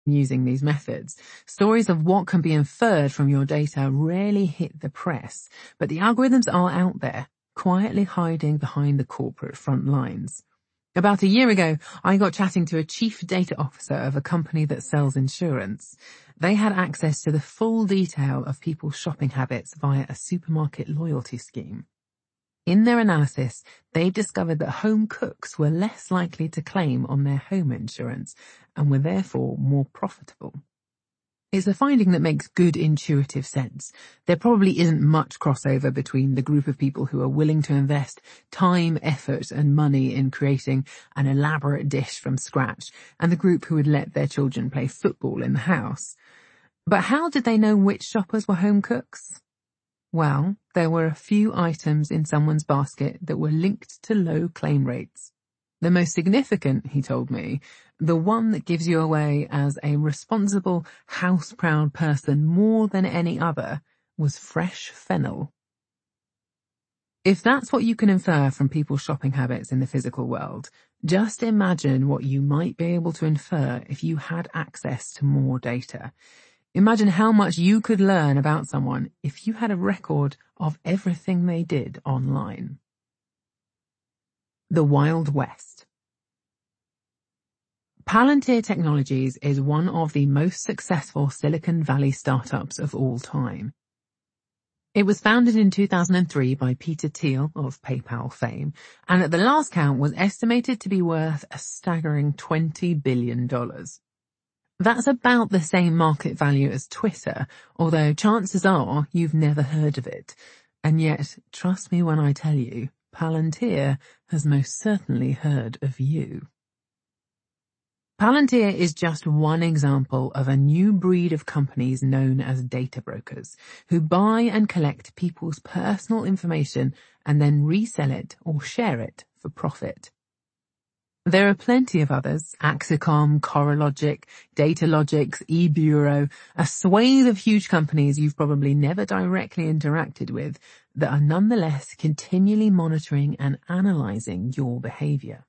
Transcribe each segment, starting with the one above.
using these methods. Stories of what can be inferred from your data rarely hit the press, but the algorithms are out there, quietly hiding behind the corporate front lines. About a year ago, I got chatting to a chief data officer of a company that sells insurance. They had access to the full detail of people's shopping habits via a supermarket loyalty scheme. In their analysis, they discovered that home cooks were less likely to claim on their home insurance and were therefore more profitable. It's a finding that makes good intuitive sense. There probably isn't much crossover between the group of people who are willing to invest time, effort, and money in creating an elaborate dish from scratch and the group who would let their children play football in the house. But how did they know which shoppers were home cooks? Well, there were a few items in someone's basket that were linked to low claim rates. The most significant, he told me, the one that gives you away as a responsible, house-proud person more than any other, was fresh fennel. If that's what you can infer from people's shopping habits in the physical world, just imagine what you might be able to infer if you had access to more data. Imagine how much you could learn about someone if you had a record of everything they did online. The Wild West. Palantir Technologies is one of the most successful Silicon Valley startups of all time. It was founded in 2003 by Peter Thiel of PayPal fame, and at the last count was estimated to be worth a staggering $20 billion. That's about the same market value as Twitter, although chances are you've never heard of it. And yet, trust me when I tell you, Palantir has most certainly heard of you. Palantir is just one example of a new breed of companies known as data brokers, who buy and collect people's personal information and then resell it or share it for profit. There are plenty of others, Axicom, Coralogic, Datalogix, eBureau, a swathe of huge companies you've probably never directly interacted with that are nonetheless continually monitoring and analyzing your behavior.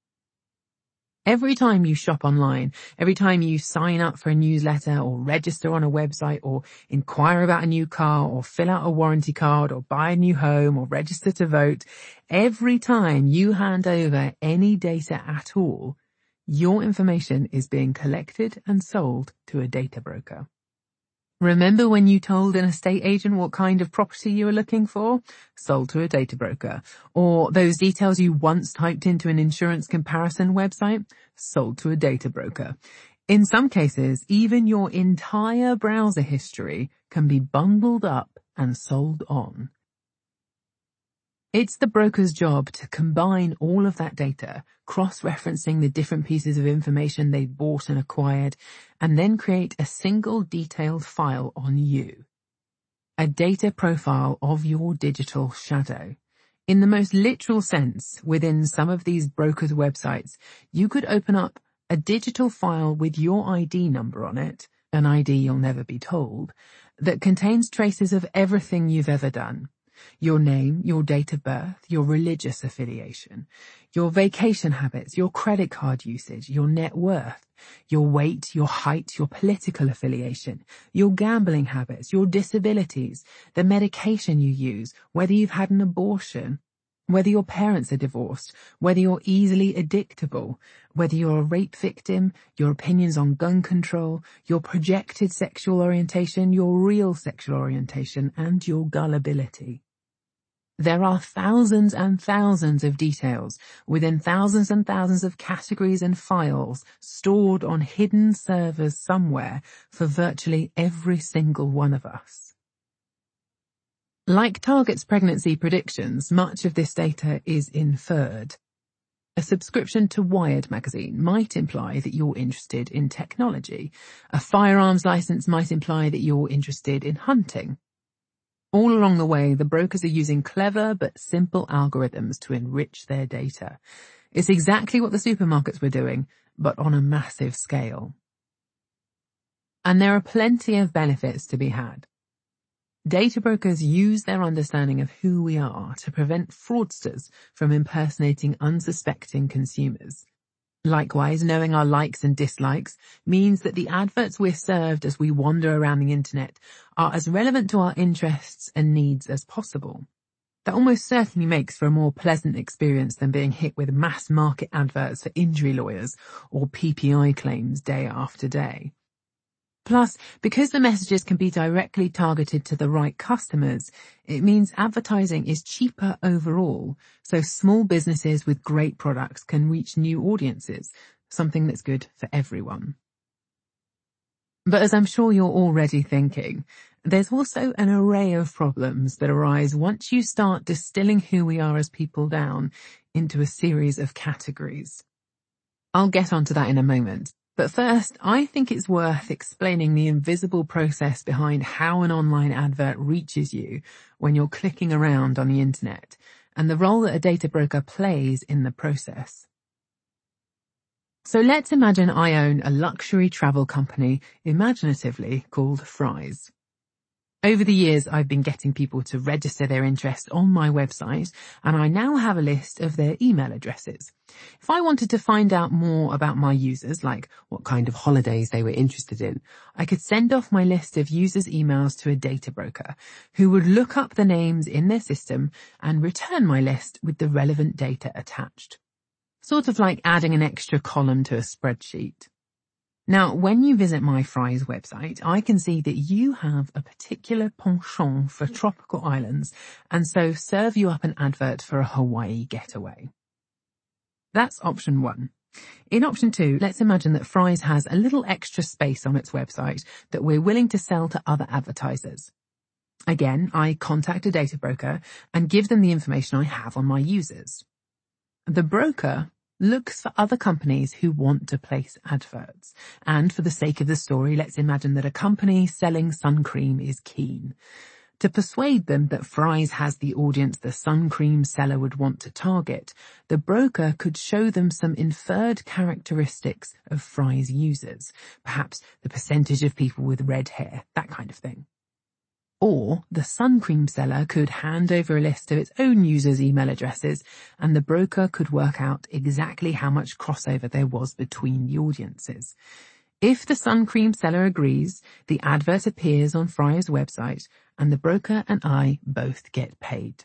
Every time you shop online, every time you sign up for a newsletter or register on a website or inquire about a new car or fill out a warranty card or buy a new home or register to vote, every time you hand over any data at all, your information is being collected and sold to a data broker. Remember when you told an estate agent what kind of property you were looking for? Sold to a data broker. Or those details you once typed into an insurance comparison website? Sold to a data broker. In some cases, even your entire browser history can be bundled up and sold on. It's the broker's job to combine all of that data, cross-referencing the different pieces of information they've bought and acquired, and then create a single detailed file on you. A data profile of your digital shadow. In the most literal sense, within some of these brokers' websites, you could open up a digital file with your ID number on it, an ID you'll never be told, that contains traces of everything you've ever done. Your name, your date of birth, your religious affiliation, your vacation habits, your credit card usage, your net worth, your weight, your height, your political affiliation, your gambling habits, your disabilities, the medication you use, whether you've had an abortion, whether your parents are divorced, whether you're easily addictable, whether you're a rape victim, your opinions on gun control, your projected sexual orientation, your real sexual orientation, and your gullibility. There are thousands and thousands of details within thousands and thousands of categories and files stored on hidden servers somewhere for virtually every single one of us. Like Target's pregnancy predictions, much of this data is inferred. A subscription to Wired magazine might imply that you're interested in technology. A firearms license might imply that you're interested in hunting. All along the way, the brokers are using clever but simple algorithms to enrich their data. It's exactly what the supermarkets were doing, but on a massive scale. And there are plenty of benefits to be had. Data brokers use their understanding of who we are to prevent fraudsters from impersonating unsuspecting consumers. Likewise, knowing our likes and dislikes means that the adverts we're served as we wander around the internet are as relevant to our interests and needs as possible. That almost certainly makes for a more pleasant experience than being hit with mass market adverts for injury lawyers or PPI claims day after day. Plus, because the messages can be directly targeted to the right customers, it means advertising is cheaper overall, so small businesses with great products can reach new audiences, something that's good for everyone. But as I'm sure you're already thinking, there's also an array of problems that arise once you start distilling who we are as people down into a series of categories. I'll get onto that in a moment. But first, I think it's worth explaining the invisible process behind how an online advert reaches you when you're clicking around on the internet, and the role that a data broker plays in the process. So let's imagine I own a luxury travel company, imaginatively called Fries. Over the years, I've been getting people to register their interest on my website, and I now have a list of their email addresses. If I wanted to find out more about my users, like what kind of holidays they were interested in, I could send off my list of users' emails to a data broker, who would look up the names in their system and return my list with the relevant data attached. Sort of like adding an extra column to a spreadsheet. Now, when you visit my Fries website, I can see that you have a particular penchant for tropical islands, and so serve you up an advert for a Hawaii getaway. That's option 1. In option 2, let's imagine that Fries has a little extra space on its website that we're willing to sell to other advertisers. Again, I contact a data broker and give them the information I have on my users. The broker looks for other companies who want to place adverts. And for the sake of the story, let's imagine that a company selling sun cream is keen. To persuade them that Fries has the audience the sun cream seller would want to target, the broker could show them some inferred characteristics of Fries users, perhaps the percentage of people with red hair, that kind of thing. Or the sun cream seller could hand over a list of its own users' email addresses, and the broker could work out exactly how much crossover there was between the audiences. If the sun cream seller agrees, the advert appears on Fries' website, and the broker and I both get paid.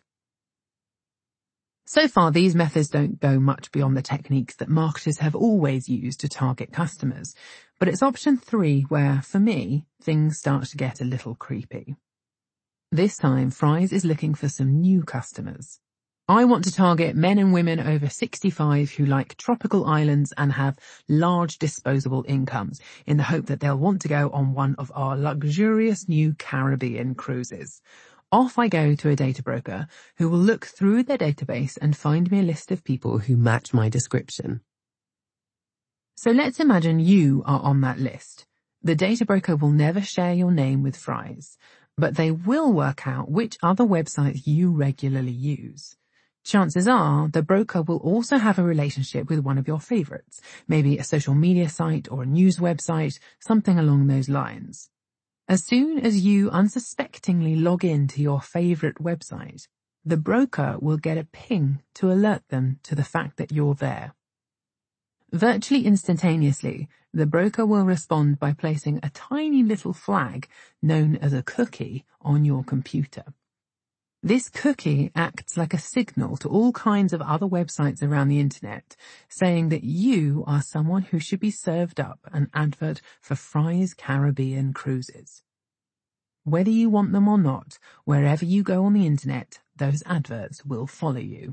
So far, these methods don't go much beyond the techniques that marketers have always used to target customers, but it's option 3 where, for me, things start to get a little creepy. This time, Fries is looking for some new customers. I want to target men and women over 65 who like tropical islands and have large disposable incomes, in the hope that they'll want to go on one of our luxurious new Caribbean cruises. Off I go to a data broker who will look through their database and find me a list of people who match my description. So let's imagine you are on that list. The data broker will never share your name with Fries, but they will work out which other websites you regularly use. Chances are the broker will also have a relationship with one of your favorites, maybe a social media site or a news website, something along those lines. As soon as you unsuspectingly log in to your favorite website, the broker will get a ping to alert them to the fact that you're there. Virtually instantaneously, the broker will respond by placing a tiny little flag known as a cookie on your computer. This cookie acts like a signal to all kinds of other websites around the internet, saying that you are someone who should be served up an advert for Fries Caribbean cruises. Whether you want them or not, wherever you go on the internet, those adverts will follow you.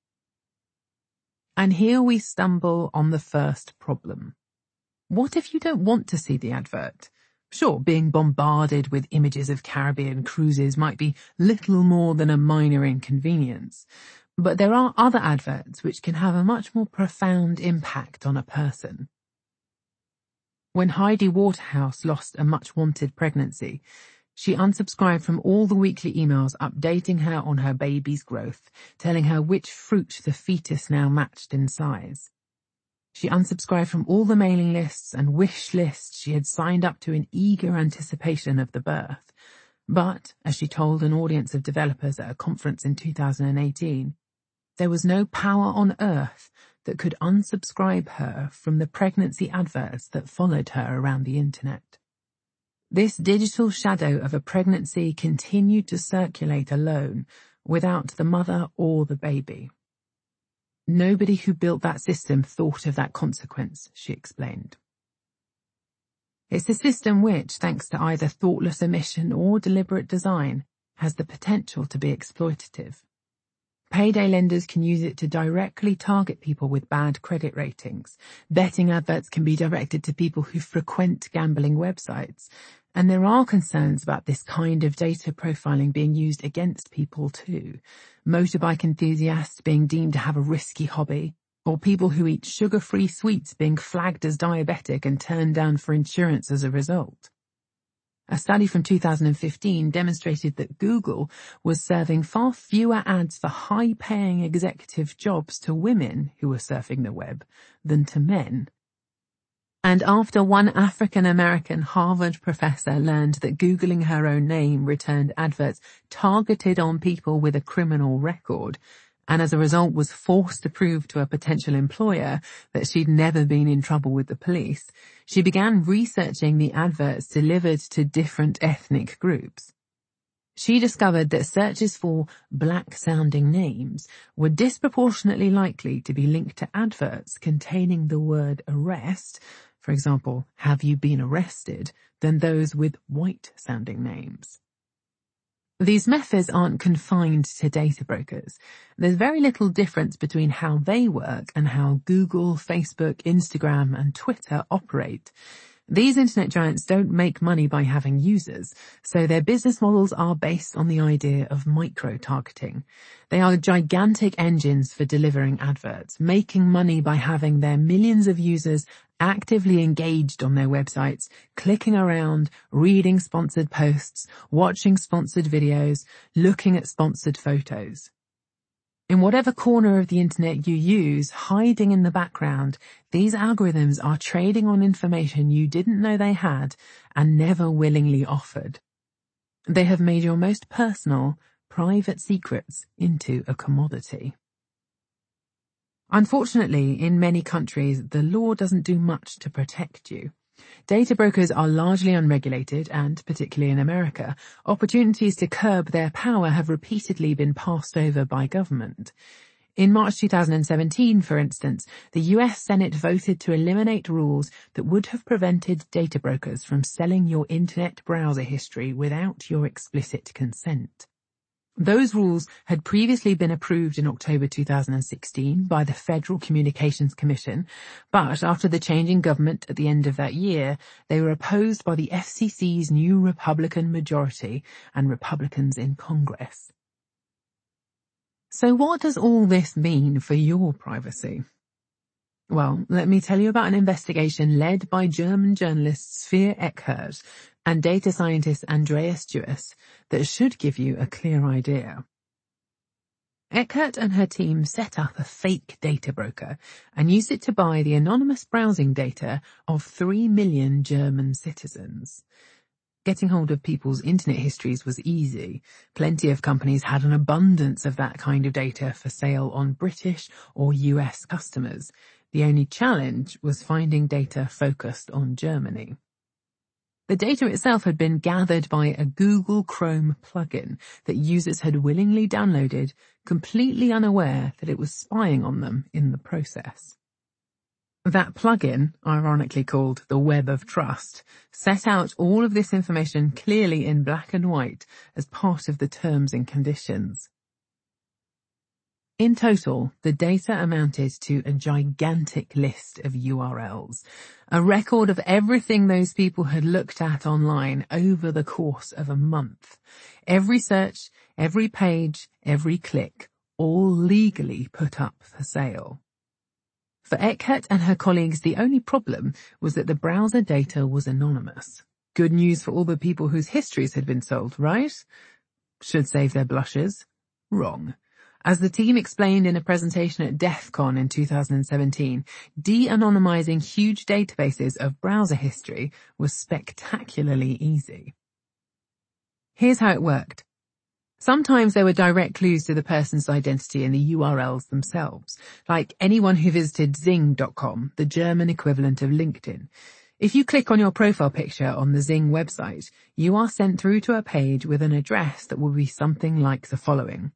And here we stumble on the first problem. What if you don't want to see the advert? Sure, being bombarded with images of Caribbean cruises might be little more than a minor inconvenience, but there are other adverts which can have a much more profound impact on a person. When Heidi Waterhouse lost a much-wanted pregnancy, she unsubscribed from all the weekly emails updating her on her baby's growth, telling her which fruit the fetus now matched in size. She unsubscribed from all the mailing lists and wish lists she had signed up to in eager anticipation of the birth. But, as she told an audience of developers at a conference in 2018, there was no power on earth that could unsubscribe her from the pregnancy adverts that followed her around the internet. This digital shadow of a pregnancy continued to circulate alone, without the mother or the baby. Nobody who built that system thought of that consequence, she explained. It's a system which, thanks to either thoughtless omission or deliberate design, has the potential to be exploitative. Payday lenders can use it to directly target people with bad credit ratings. Betting adverts can be directed to people who frequent gambling websites. And there are concerns about this kind of data profiling being used against people too. Motorbike enthusiasts being deemed to have a risky hobby, or people who eat sugar-free sweets being flagged as diabetic and turned down for insurance as a result. A study from 2015 demonstrated that Google was serving far fewer ads for high-paying executive jobs to women who were surfing the web than to men. And after one African-American Harvard professor learned that Googling her own name returned adverts targeted on people with a criminal record, and as a result was forced to prove to a potential employer that she'd never been in trouble with the police, she began researching the adverts delivered to different ethnic groups. She discovered that searches for black-sounding names were disproportionately likely to be linked to adverts containing the word arrest, for example, have you been arrested, than those with white-sounding names. These methods aren't confined to data brokers. There's very little difference between how they work and how Google, Facebook, Instagram, and Twitter operate. These internet giants don't make money by having users, so their business models are based on the idea of micro-targeting. They are gigantic engines for delivering adverts, making money by having their millions of users actively engaged on their websites, clicking around, reading sponsored posts, watching sponsored videos, looking at sponsored photos. In whatever corner of the internet you use, hiding in the background, these algorithms are trading on information you didn't know they had and never willingly offered. They have made your most personal, private secrets into a commodity. Unfortunately, in many countries, the law doesn't do much to protect you. Data brokers are largely unregulated and, particularly in America, opportunities to curb their power have repeatedly been passed over by government. In March 2017, for instance, the US Senate voted to eliminate rules that would have prevented data brokers from selling your internet browser history without your explicit consent. Those rules had previously been approved in October 2016 by the Federal Communications Commission, but after the change in government at the end of that year, they were opposed by the FCC's new Republican majority and Republicans in Congress. So what does all this mean for your privacy? Well, let me tell you about an investigation led by German journalist Sven Eckert and data scientist Andreas Duess that should give you a clear idea. Eckert and her team set up a fake data broker and used it to buy the anonymous browsing data of 3 million German citizens. Getting hold of people's internet histories was easy. Plenty of companies had an abundance of that kind of data for sale on British or US customers. The only challenge was finding data focused on Germany. The data itself had been gathered by a Google Chrome plugin that users had willingly downloaded, completely unaware that it was spying on them in the process. That plugin, ironically called the Web of Trust, set out all of this information clearly in black and white as part of the terms and conditions. In total, the data amounted to a gigantic list of URLs, a record of everything those people had looked at online over the course of a month. Every search, every page, every click, all legally put up for sale. For Eckert and her colleagues, the only problem was that the browser data was anonymous. Good news for all the people whose histories had been sold, right? Should save their blushes. Wrong. As the team explained in a presentation at DEF CON in 2017, de-anonymizing huge databases of browser history was spectacularly easy. Here's how it worked. Sometimes there were direct clues to the person's identity in the URLs themselves, like anyone who visited Zing.com, the German equivalent of LinkedIn. If you click on your profile picture on the Zing website, you are sent through to a page with an address that will be something like the following: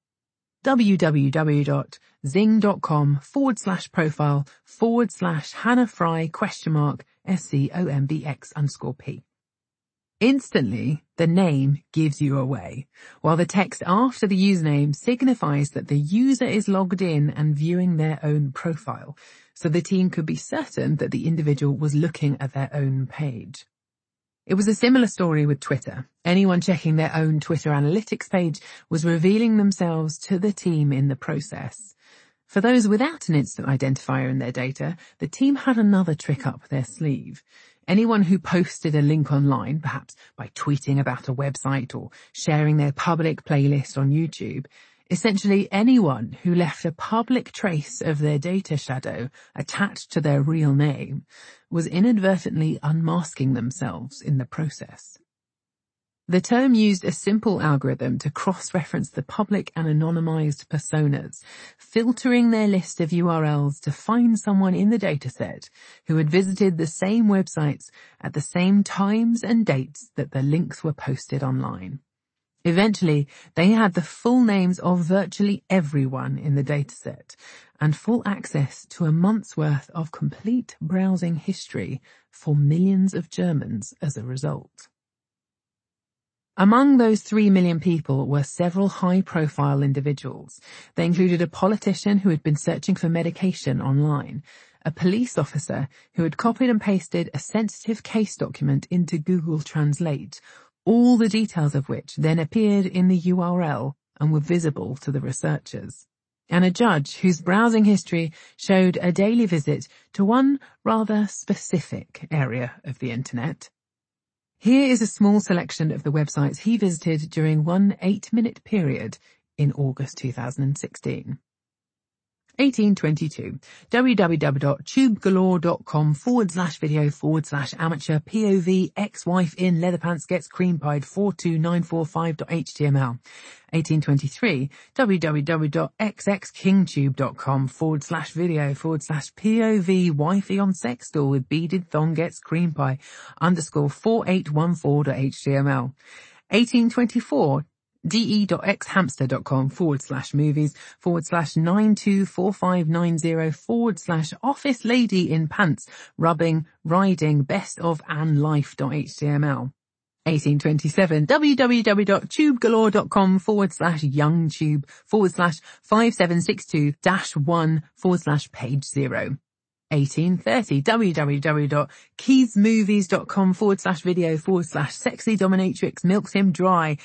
www.zing.com/profile/Hannah Fry?SCOMBX_P. Instantly, the name gives you away, while the text after the username signifies that the user is logged in and viewing their own profile, so the team could be certain that the individual was looking at their own page. It was a similar story with Twitter. Anyone checking their own Twitter analytics page was revealing themselves to the team in the process. For those without an instant identifier in their data, the team had another trick up their sleeve. Anyone who posted a link online, perhaps by tweeting about a website or sharing their public playlist on YouTube, essentially anyone who left a public trace of their data shadow attached to their real name, was inadvertently unmasking themselves in the process. The term used a simple algorithm to cross-reference the public and anonymized personas, filtering their list of URLs to find someone in the dataset who had visited the same websites at the same times and dates that the links were posted online. Eventually, they had the full names of virtually everyone in the dataset and full access to a month's worth of complete browsing history for millions of Germans as a result. Among those 3 million people were several high-profile individuals. They included a politician who had been searching for medication online, a police officer who had copied and pasted a sensitive case document into Google Translate, all the details of which then appeared in the URL and were visible to the researchers, and a judge whose browsing history showed a daily visit to one rather specific area of the internet. Here is a small selection of the websites he visited during one 8-minute period in August 2016. 1822. www.tubegalore.com/video/amateur POV ex-wife in leatherpants gets cream pied 42945.html. 1823. www.xxkingtube.com/video/POV wifey on sex stool with beaded thong gets cream pie _4814.html. 1824. de.xhamster.com/movies/924590/office lady in pants rubbing riding best of Anne life.html. 1827. www.tubegaloretube.com/youngtube/5762-1/page 0. 1830. www.keysmovies.com/video/sexy dominatrix milks him dry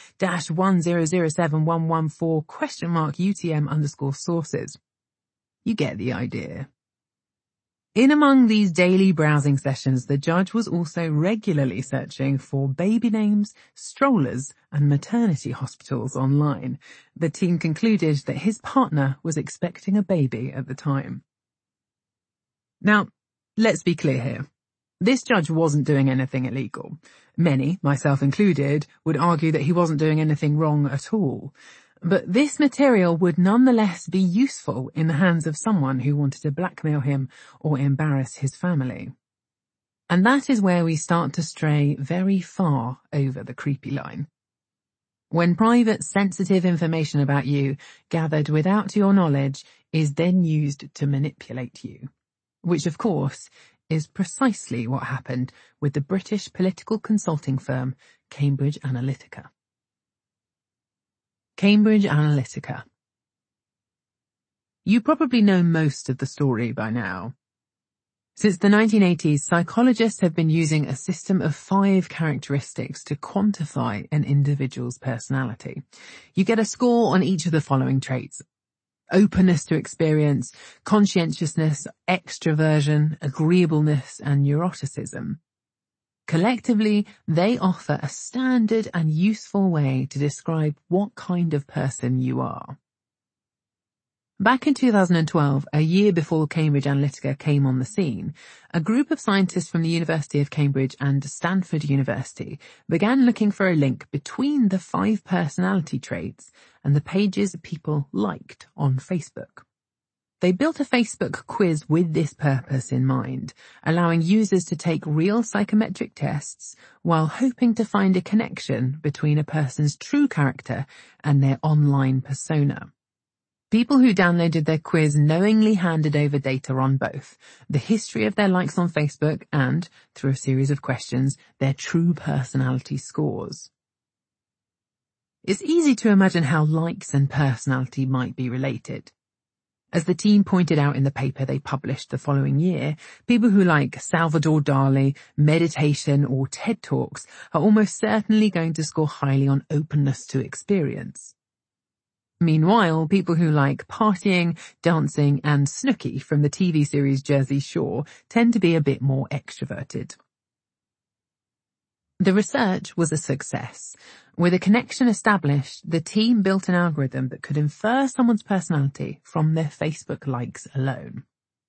-1007114?UTM_sources. You get the idea. In among these daily browsing sessions, the judge was also regularly searching for baby names, strollers, and maternity hospitals online. The team concluded that his partner was expecting a baby at the time. Now, let's be clear here. This judge wasn't doing anything illegal. Many, myself included, would argue that he wasn't doing anything wrong at all. But this material would nonetheless be useful in the hands of someone who wanted to blackmail him or embarrass his family. And that is where we start to stray very far over the creepy line. When private, sensitive information about you, gathered without your knowledge, is then used to manipulate you. Which, of course, is precisely what happened with the British political consulting firm Cambridge Analytica. Cambridge Analytica. You probably know most of the story by now. Since the 1980s, psychologists have been using a system of 5 characteristics to quantify an individual's personality. You get a score on each of the following traits: openness to experience, conscientiousness, extroversion, agreeableness, and neuroticism. Collectively, they offer a standard and useful way to describe what kind of person you are. Back in 2012, a year before Cambridge Analytica came on the scene, a group of scientists from the University of Cambridge and Stanford University began looking for a link between the 5 personality traits and the pages people liked on Facebook. They built a Facebook quiz with this purpose in mind, allowing users to take real psychometric tests while hoping to find a connection between a person's true character and their online persona. People who downloaded their quiz knowingly handed over data on both the history of their likes on Facebook and, through a series of questions, their true personality scores. It's easy to imagine how likes and personality might be related. As the team pointed out in the paper they published the following year, people who like Salvador Dali, meditation, or TED Talks are almost certainly going to score highly on openness to experience. Meanwhile, people who like partying, dancing, and Snooki from the TV series Jersey Shore tend to be a bit more extroverted. The research was a success. With a connection established, the team built an algorithm that could infer someone's personality from their Facebook likes alone.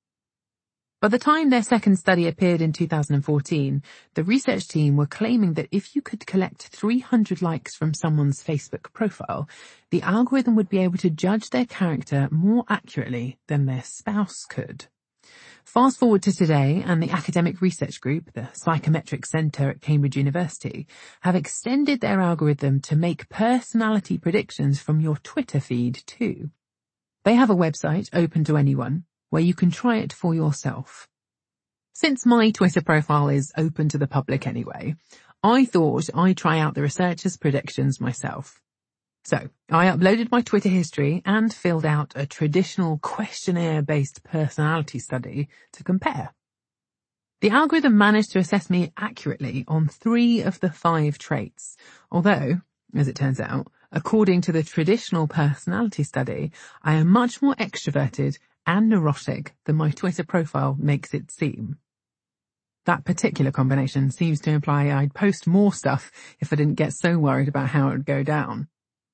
By the time their second study appeared in 2014, the research team were claiming that if you could collect 300 likes from someone's Facebook profile, the algorithm would be able to judge their character more accurately than their spouse could. Fast forward to today, and the academic research group, the Psychometric Centre at Cambridge University, have extended their algorithm to make personality predictions from your Twitter feed too. They have a website open to anyone, where you can try it for yourself. Since my Twitter profile is open to the public anyway, I thought I'd try out the researchers' predictions myself. So, I uploaded my Twitter history and filled out a traditional questionnaire-based personality study to compare. The algorithm managed to assess me accurately on 3 of the 5 traits, although, as it turns out, according to the traditional personality study, I am much more extroverted and neurotic than my Twitter profile makes it seem. That particular combination seems to imply I'd post more stuff if I didn't get so worried about how it would go down.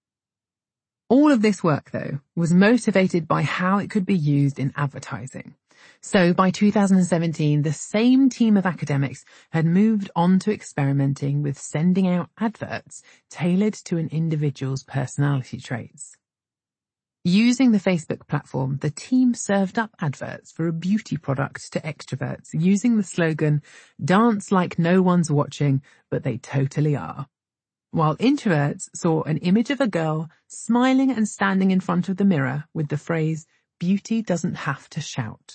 All of this work, though, was motivated by how it could be used in advertising. So by 2017, the same team of academics had moved on to experimenting with sending out adverts tailored to an individual's personality traits. Using the Facebook platform, the team served up adverts for a beauty product to extroverts using the slogan, "Dance like no one's watching, but they totally are." While introverts saw an image of a girl smiling and standing in front of the mirror with the phrase, "Beauty doesn't have to shout."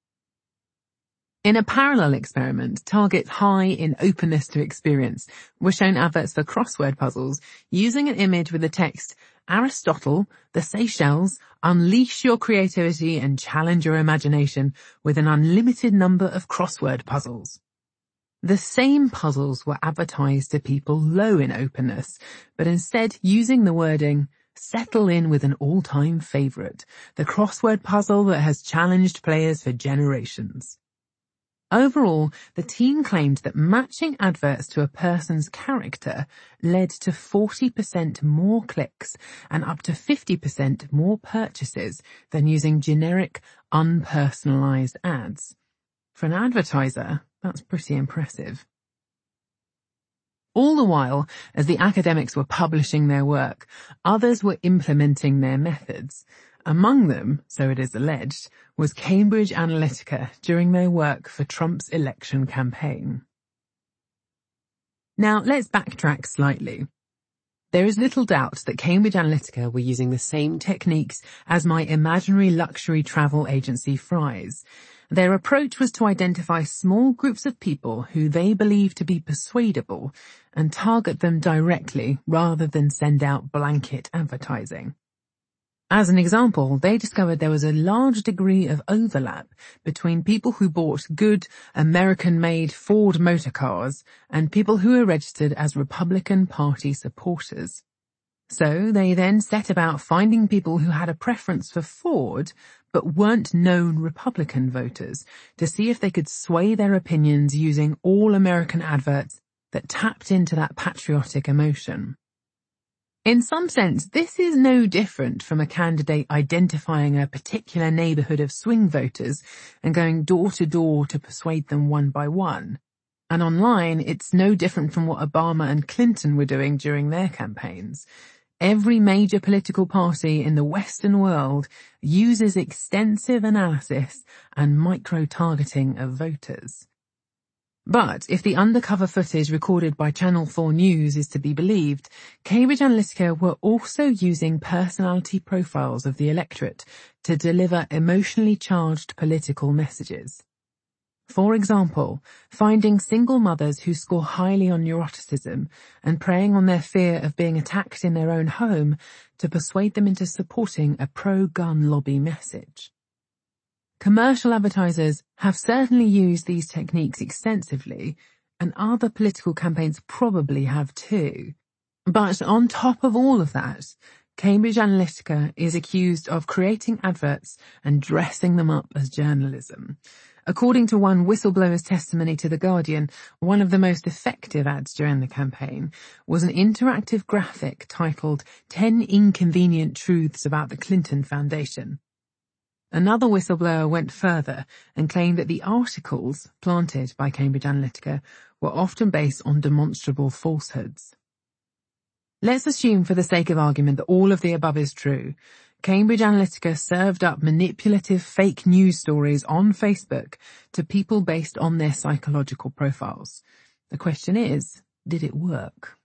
In a parallel experiment, target high in openness to experience, were shown adverts for crossword puzzles using an image with the text, "Aristotle, the Seychelles, unleash your creativity and challenge your imagination with an unlimited number of crossword puzzles." The same puzzles were advertised to people low in openness, but instead using the wording, "Settle in with an all-time favorite, the crossword puzzle that has challenged players for generations." Overall, the team claimed that matching adverts to a person's character led to 40% more clicks and up to 50% more purchases than using generic, unpersonalized ads. For an advertiser, that's pretty impressive. All the while, as the academics were publishing their work, others were implementing their methods. Among them, so it is alleged, was Cambridge Analytica during their work for Trump's election campaign. Now, let's backtrack slightly. There is little doubt that Cambridge Analytica were using the same techniques as my imaginary luxury travel agency Fry's. Their approach was to identify small groups of people who they believed to be persuadable and target them directly rather than send out blanket advertising. As an example, they discovered there was a large degree of overlap between people who bought good American-made Ford motor cars and people who were registered as Republican Party supporters. So they then set about finding people who had a preference for Ford but weren't known Republican voters to see if they could sway their opinions using all-American adverts that tapped into that patriotic emotion. In some sense, this is no different from a candidate identifying a particular neighbourhood of swing voters and going door to door to persuade them one by one. And online, it's no different from what Obama and Clinton were doing during their campaigns. Every major political party in the Western world uses extensive analysis and micro-targeting of voters. But if the undercover footage recorded by Channel 4 News is to be believed, Cambridge Analytica were also using personality profiles of the electorate to deliver emotionally charged political messages. For example, finding single mothers who score highly on neuroticism and preying on their fear of being attacked in their own home to persuade them into supporting a pro-gun lobby message. Commercial advertisers have certainly used these techniques extensively, and other political campaigns probably have too. But on top of all of that, Cambridge Analytica is accused of creating adverts and dressing them up as journalism. According to one whistleblower's testimony to The Guardian, one of the most effective ads during the campaign was an interactive graphic titled 10 Inconvenient Truths About the Clinton Foundation. Another whistleblower went further and claimed that the articles planted by Cambridge Analytica were often based on demonstrable falsehoods. Let's assume for the sake of argument that all of the above is true. Cambridge Analytica served up manipulative fake news stories on Facebook to people based on their psychological profiles. The question is, did it work?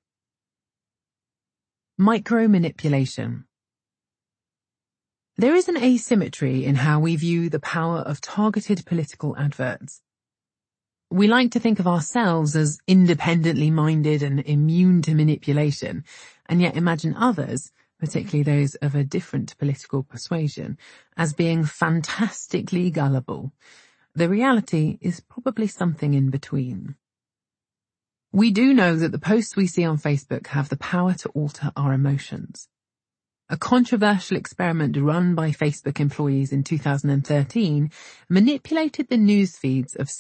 Micro-manipulation. There is an asymmetry in how we view the power of targeted political adverts. We like to think of ourselves as independently minded and immune to manipulation, and yet imagine others, particularly those of a different political persuasion, as being fantastically gullible. The reality is probably something in between. We do know that the posts we see on Facebook have the power to alter our emotions. A controversial experiment run by Facebook employees in 2013 manipulated the news feeds of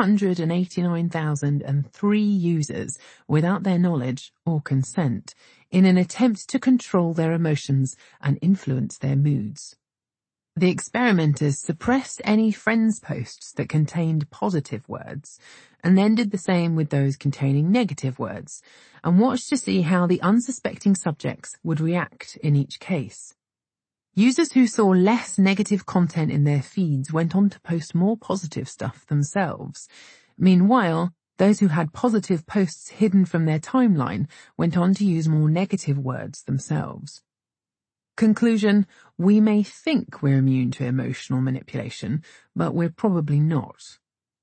689,003 users without their knowledge or consent in an attempt to control their emotions and influence their moods. The experimenters suppressed any friends posts that contained positive words, and then did the same with those containing negative words, and watched to see how the unsuspecting subjects would react in each case. Users who saw less negative content in their feeds went on to post more positive stuff themselves. Meanwhile, those who had positive posts hidden from their timeline went on to use more negative words themselves. Conclusion: we may think we're immune to emotional manipulation, but we're probably not.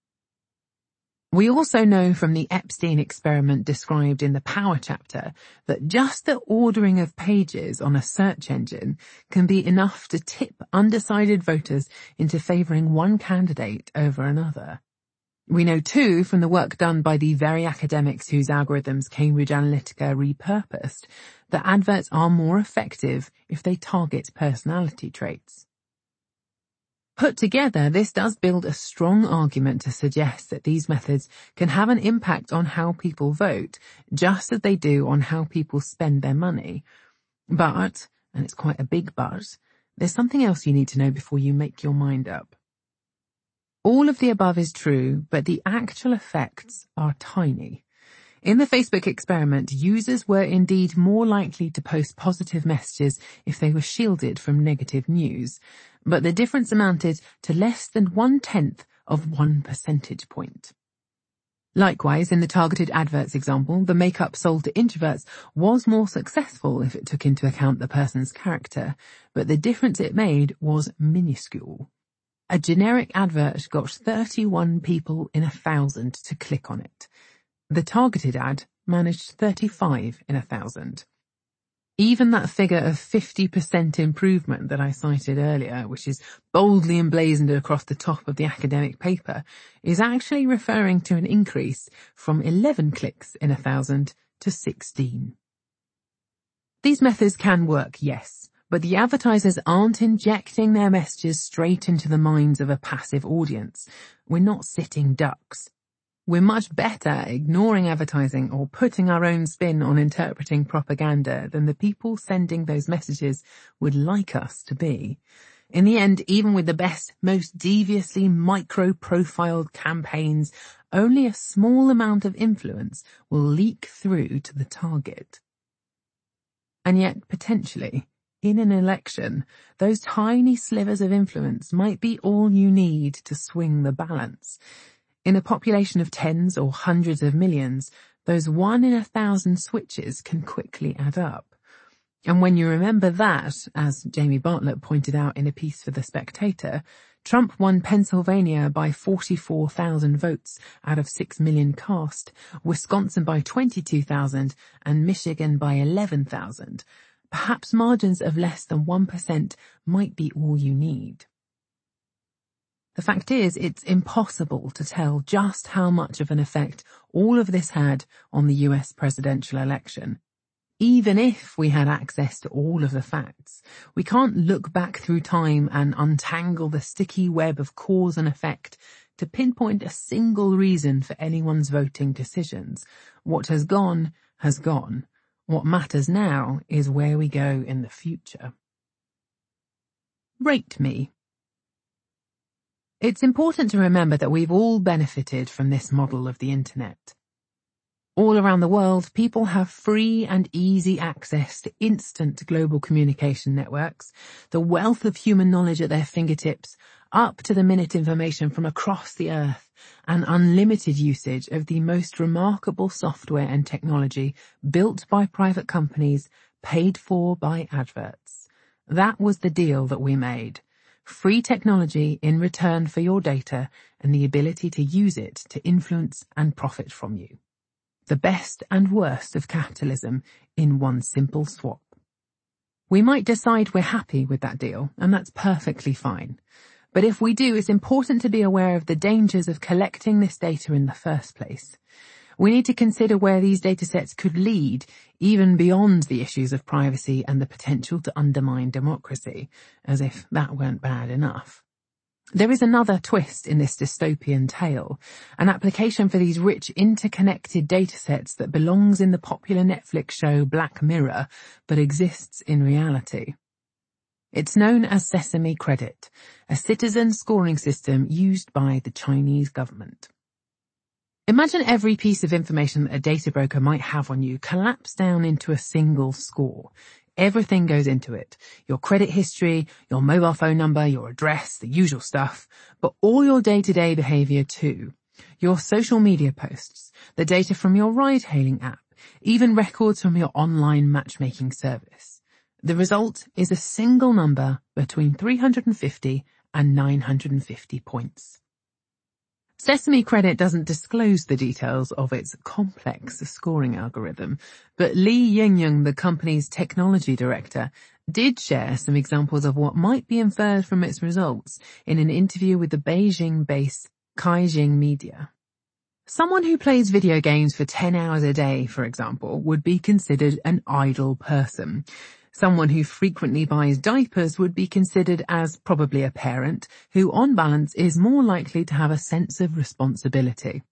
We also know from the Epstein experiment described in the Power chapter that just the ordering of pages on a search engine can be enough to tip undecided voters into favoring one candidate over another. We know too from the work done by the very academics whose algorithms Cambridge Analytica repurposed that adverts are more effective if they target personality traits. Put together, this does build a strong argument to suggest that these methods can have an impact on how people vote, just as they do on how people spend their money. But, and it's quite a big but, there's something else you need to know before you make your mind up. All of the above is true, but the actual effects are tiny. In the Facebook experiment, users were indeed more likely to post positive messages if they were shielded from negative news, but the difference amounted to less than 1/10 of 1 percentage point. Likewise, in the targeted adverts example, the makeup sold to introverts was more successful if it took into account the person's character, but the difference it made was minuscule. A generic advert got 31 people in 1,000 to click on it. The targeted ad managed 35 in 1,000. Even that figure of 50% improvement that I cited earlier, which is boldly emblazoned across the top of the academic paper, is actually referring to an increase from 11 clicks in 1,000 to 16. These methods can work, yes, but the advertisers aren't injecting their messages straight into the minds of a passive audience. We're not sitting ducks. We're much better at ignoring advertising or putting our own spin on interpreting propaganda than the people sending those messages would like us to be. In the end, even with the best, most deviously micro-profiled campaigns, only a small amount of influence will leak through to the target. And yet, potentially, in an election, those tiny slivers of influence might be all you need to swing the balance. In a population of tens or hundreds of millions, those 1 in 1,000 switches can quickly add up. And when you remember that, as Jamie Bartlett pointed out in a piece for The Spectator, Trump won Pennsylvania by 44,000 votes out of 6 million cast, Wisconsin by 22,000, and Michigan by 11,000. Perhaps margins of less than 1% might be all you need. The fact is, it's impossible to tell just how much of an effect all of this had on the US presidential election. Even if we had access to all of the facts, we can't look back through time and untangle the sticky web of cause and effect to pinpoint a single reason for anyone's voting decisions. What has gone, has gone. What matters now is where we go in the future. Rate me. It's important to remember that we've all benefited from this model of the internet. All around the world, people have free and easy access to instant global communication networks, the wealth of human knowledge at their fingertips, up-to-the-minute information from across the earth, and unlimited usage of the most remarkable software and technology built by private companies, paid for by adverts. That was the deal that we made. Free technology in return for your data and the ability to use it to influence and profit from you. The best and worst of capitalism in one simple swap. We might decide we're happy with that deal, and that's perfectly fine. But if we do, it's important to be aware of the dangers of collecting this data in the first place. We need to consider where these datasets could lead, even beyond the issues of privacy and the potential to undermine democracy, as if that weren't bad enough. There is another twist in this dystopian tale, an application for these rich interconnected datasets that belongs in the popular Netflix show Black Mirror, but exists in reality. It's known as Sesame Credit, a citizen scoring system used by the Chinese government. Imagine every piece of information that a data broker might have on you collapsed down into a single score. Everything goes into it. Your credit history, your mobile phone number, your address, the usual stuff, but all your day-to-day behavior too. Your social media posts, the data from your ride-hailing app, even records from your online matchmaking service. The result is a single number between 350 and 950 points. Sesame Credit doesn't disclose the details of its complex scoring algorithm, but Li Yingying, the company's technology director, did share some examples of what might be inferred from its results in an interview with the Beijing-based Caixin Media. Someone who plays video games for 10 hours a day, for example, would be considered an idle person. Someone who frequently buys diapers would be considered as probably a parent who, on balance, is more likely to have a sense of responsibility.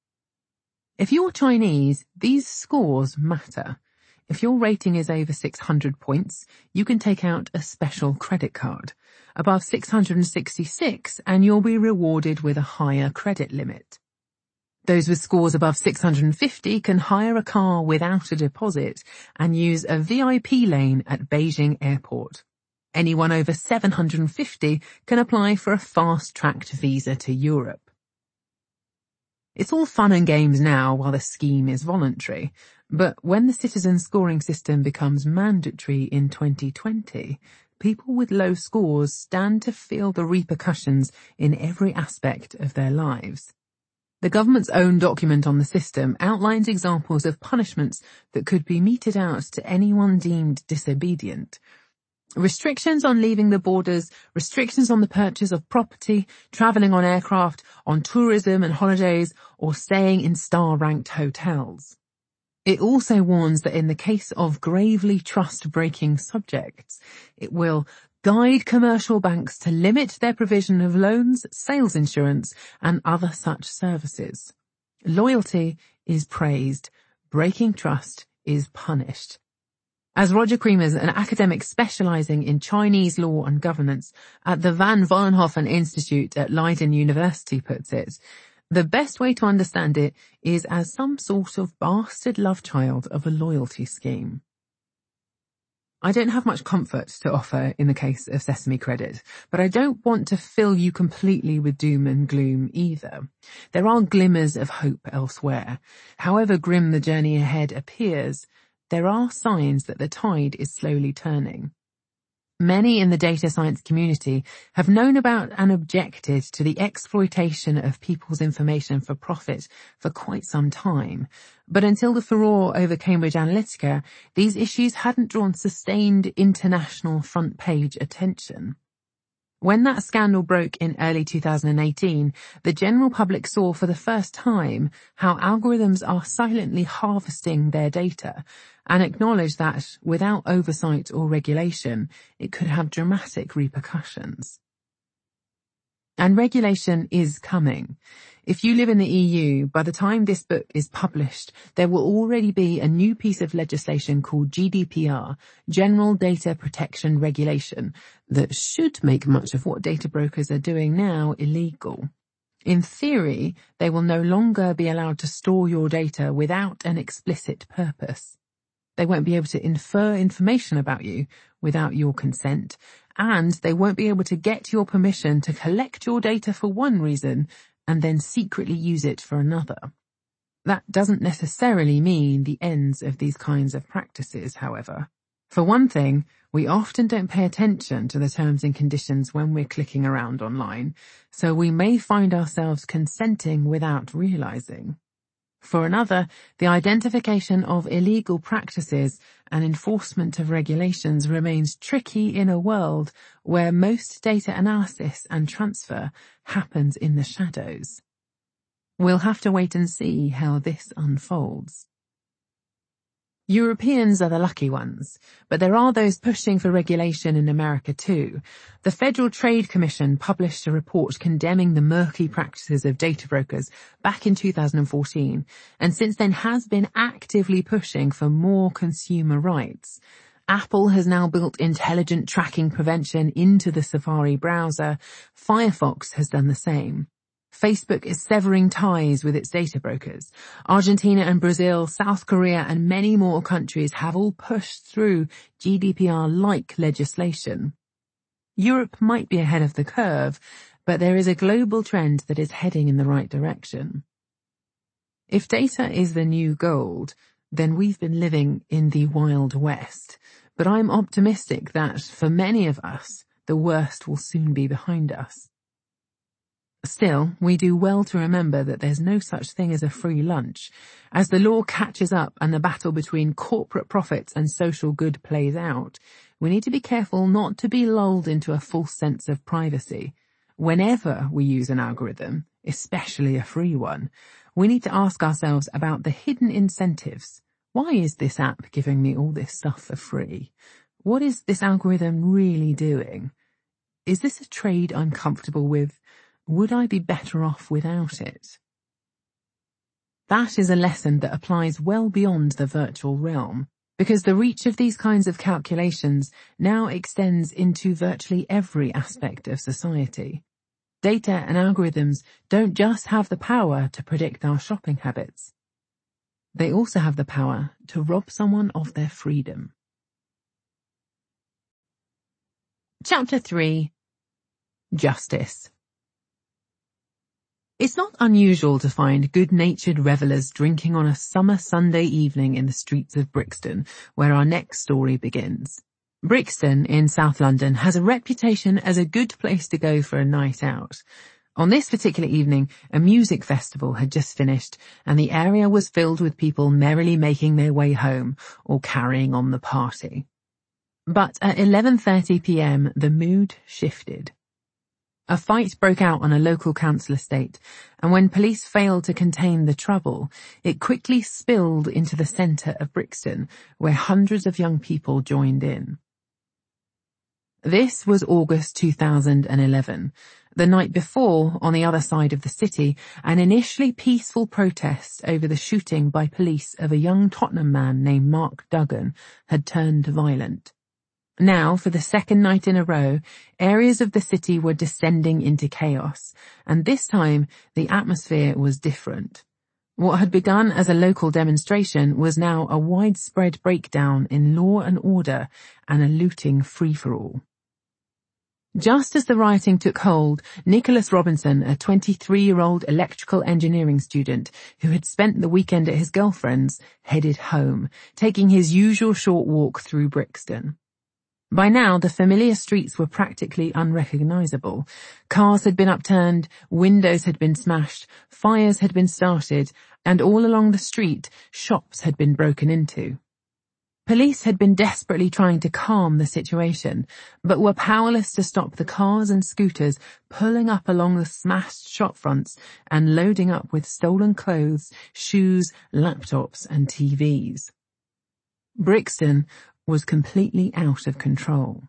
If you're Chinese, these scores matter. If your rating is over 600 points, you can take out a special credit card. Above 666, and you'll be rewarded with a higher credit limit. Those with scores above 650 can hire a car without a deposit and use a VIP lane at Beijing Airport. Anyone over 750 can apply for a fast-tracked visa to Europe. It's all fun and games now while the scheme is voluntary, but when the citizen scoring system becomes mandatory in 2020, people with low scores stand to feel the repercussions in every aspect of their lives. The government's own document on the system outlines examples of punishments that could be meted out to anyone deemed disobedient. Restrictions on leaving the borders, restrictions on the purchase of property, travelling on aircraft, on tourism and holidays, or staying in star-ranked hotels. It also warns that in the case of gravely trust-breaking subjects, it will guide commercial banks to limit their provision of loans, sales insurance, and other such services. Loyalty is praised, breaking trust is punished. As Roger Creemers, an academic specializing in Chinese law and governance at the Van Vollenhoven Institute at Leiden University puts it, the best way to understand it is as some sort of bastard love child of a loyalty scheme. I don't have much comfort to offer in the case of Sesame Credit, but I don't want to fill you completely with doom and gloom either. There are glimmers of hope elsewhere. However grim the journey ahead appears, there are signs that the tide is slowly turning. Many in the data science community have known about and objected to the exploitation of people's information for profit for quite some time. But until the furore over Cambridge Analytica, these issues hadn't drawn sustained international front-page attention. When that scandal broke in early 2018, the general public saw for the first time how algorithms are silently harvesting their data and acknowledged that, without oversight or regulation, it could have dramatic repercussions. And regulation is coming. If you live in the EU, by the time this book is published, there will already be a new piece of legislation called GDPR, General Data Protection Regulation, that should make much of what data brokers are doing now illegal. In theory, they will no longer be allowed to store your data without an explicit purpose. They won't be able to infer information about you without your consent, and they won't be able to get your permission to collect your data for one reason and then secretly use it for another. That doesn't necessarily mean the ends of these kinds of practices, however. For one thing, we often don't pay attention to the terms and conditions when we're clicking around online, so we may find ourselves consenting without realizing. For another, the identification of illegal practices and enforcement of regulations remains tricky in a world where most data analysis and transfer happens in the shadows. We'll have to wait and see how this unfolds. Europeans are the lucky ones, but there are those pushing for regulation in America too. The Federal Trade Commission published a report condemning the murky practices of data brokers back in 2014, and since then has been actively pushing for more consumer rights. Apple has now built intelligent tracking prevention into the Safari browser. Firefox has done the same. Facebook is severing ties with its data brokers. Argentina and Brazil, South Korea and many more countries have all pushed through GDPR-like legislation. Europe might be ahead of the curve, but there is a global trend that is heading in the right direction. If data is the new gold, then we've been living in the Wild West. But I'm optimistic that, for many of us, the worst will soon be behind us. Still, we do well to remember that there's no such thing as a free lunch. As the law catches up and the battle between corporate profits and social good plays out, we need to be careful not to be lulled into a false sense of privacy. Whenever we use an algorithm, especially a free one, we need to ask ourselves about the hidden incentives. Why is this app giving me all this stuff for free? What is this algorithm really doing? Is this a trade I'm comfortable with? Would I be better off without it? That is a lesson that applies well beyond the virtual realm, because the reach of these kinds of calculations now extends into virtually every aspect of society. Data and algorithms don't just have the power to predict our shopping habits. They also have the power to rob someone of their freedom. Chapter 3. Justice. It's not unusual to find good-natured revellers drinking on a summer Sunday evening in the streets of Brixton, where our next story begins. Brixton in South London has a reputation as a good place to go for a night out. On this particular evening, a music festival had just finished, and the area was filled with people merrily making their way home or carrying on the party. But at 11:30 p.m, the mood shifted. A fight broke out on a local council estate, and when police failed to contain the trouble, it quickly spilled into the centre of Brixton, where hundreds of young people joined in. This was August 2011, The night before, on the other side of the city, an initially peaceful protest over the shooting by police of a young Tottenham man named Mark Duggan had turned violent. Now, for the second night in a row, areas of the city were descending into chaos, and this time the atmosphere was different. What had begun as a local demonstration was now a widespread breakdown in law and order and a looting free-for-all. Just as the rioting took hold, Nicholas Robinson, a 23-year-old electrical engineering student who had spent the weekend at his girlfriend's, headed home, taking his usual short walk through Brixton. By now, the familiar streets were practically unrecognizable. Cars had been upturned, windows had been smashed, fires had been started, and all along the street, shops had been broken into. Police had been desperately trying to calm the situation, but were powerless to stop the cars and scooters pulling up along the smashed shop fronts and loading up with stolen clothes, shoes, laptops, and TVs. Brixton was completely out of control.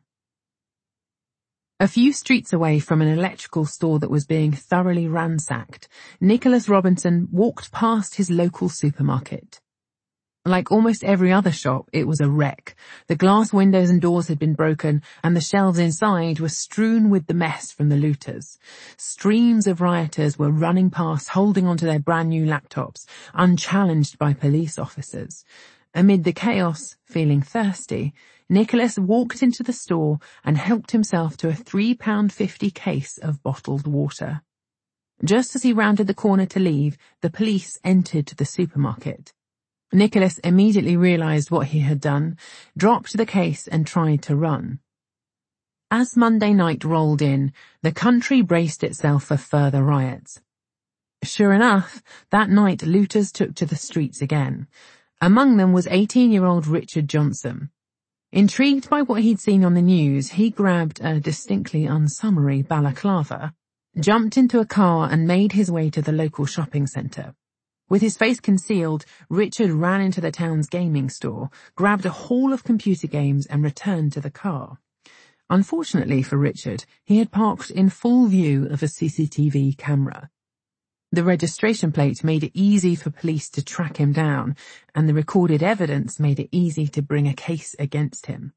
A few streets away from an electrical store that was being thoroughly ransacked, Nicholas Robinson walked past his local supermarket. Like almost every other shop, it was a wreck. The glass windows and doors had been broken, and the shelves inside were strewn with the mess from the looters. Streams of rioters were running past, holding onto their brand new laptops, unchallenged by police officers. Amid the chaos, feeling thirsty, Nicholas walked into the store and helped himself to a £3.50 case of bottled water. Just as he rounded the corner to leave, the police entered the supermarket. Nicholas immediately realized what he had done, dropped the case and tried to run. As Monday night rolled in, the country braced itself for further riots. Sure enough, that night looters took to the streets again. Among them was 18-year-old Richard Johnson. Intrigued by what he'd seen on the news, he grabbed a distinctly unsummery balaclava, jumped into a car and made his way to the local shopping centre. With his face concealed, Richard ran into the town's gaming store, grabbed a haul of computer games and returned to the car. Unfortunately for Richard, he had parked in full view of a CCTV camera. The registration plate made it easy for police to track him down, and the recorded evidence made it easy to bring a case against him.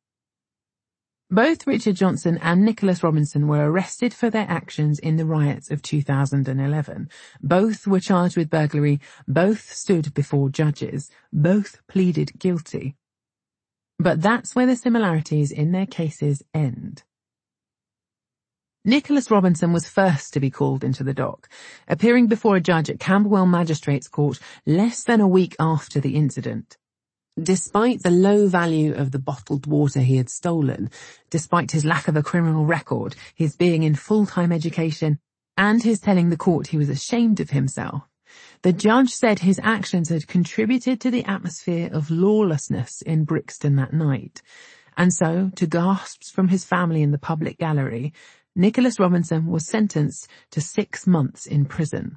Both Richard Johnson and Nicholas Robinson were arrested for their actions in the riots of 2011. Both were charged with burglary, both stood before judges, both pleaded guilty. But that's where the similarities in their cases end. Nicholas Robinson was first to be called into the dock, appearing before a judge at Camberwell Magistrates Court less than a week after the incident. Despite the low value of the bottled water he had stolen, despite his lack of a criminal record, his being in full-time education, and his telling the court he was ashamed of himself, the judge said his actions had contributed to the atmosphere of lawlessness in Brixton that night. And so, to gasps from his family in the public gallery, Nicholas Robinson was sentenced to 6 months in prison.